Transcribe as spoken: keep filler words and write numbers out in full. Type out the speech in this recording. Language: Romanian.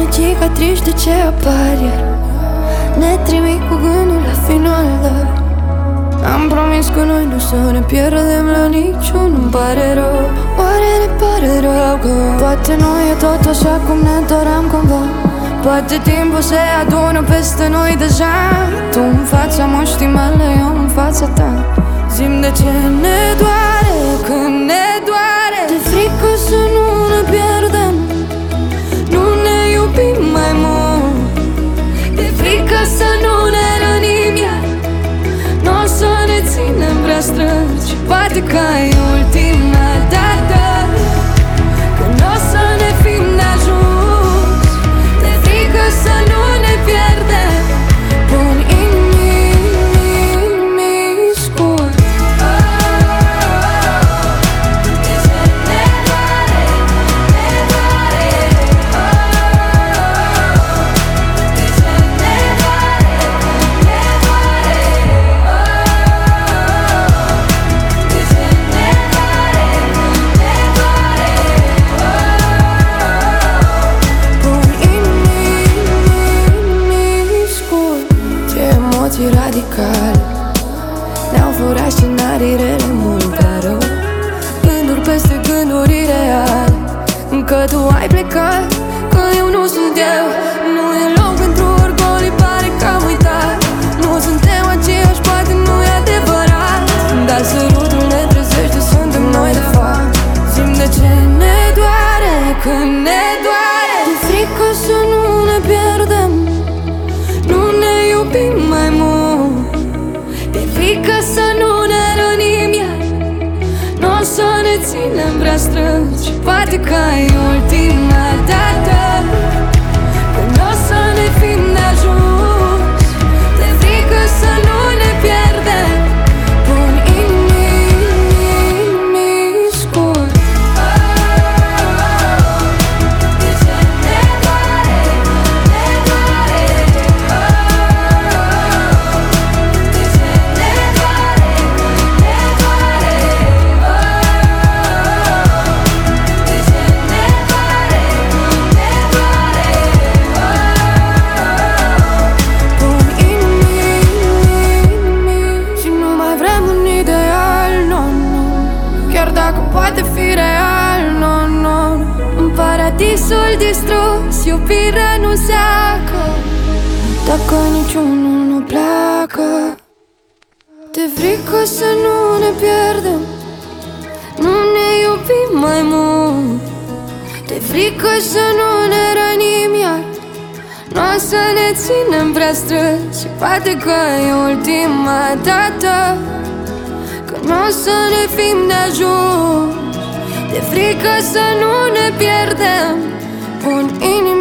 cicatrici de ce apar iar ne trimit cu gândul la final, dar am promis că noi nu să ne pierdem la niciun. Îmi pare rău, oare ne pare rău că poate nu e tot așa cum ne doream cumva. Poate timpul se adună peste noi deja. Tu în fața moștii mele, eu în fața ta. Zi-mi de ce ne doare când ne doare. De frică să nu ne pierdem, nu ne iubim mai mult. De frică să nu ne rănim iar, n-o să ne ținem prea strângi. Poate că e ultima dată când n-o să ne fim de ajuns. De frică să nu ne pierdem, pun inimi scurt. Radical ne-au furat scenariile mult prea rău. Gânduri peste gânduri ireale, că tu ai plecat, că eu nu sunt eu. Nu e loc pentru orgolii, pare că am uitat. Nu suntem aceiași, poate nu e adevărat, dar sărutul ne trezește, suntem noi de fapt. Zi-mi de ce ne doare când ne doare. De frică să nu ne pierdem, nu ne iubim mai mult. De frică să nu ne rănim iar, n-o să ne ținem prea strângi. Poate că e ultima dată când n-o să ne fim de ajuns. De frică să nu ne pierdem, pun inimi scurt. Poate fi real, no, no. În paradisul distrus, iubirea nu seacă dacă niciunul nu pleacă. De frică să nu ne pierdem, nu ne iubim mai mult. De frică să nu ne rănim iar, n-o să ne ținem prea strâns. Poate că e ultima dată că n-o să ne fim de ajuns. De frică să nu ne pierdem, pun inima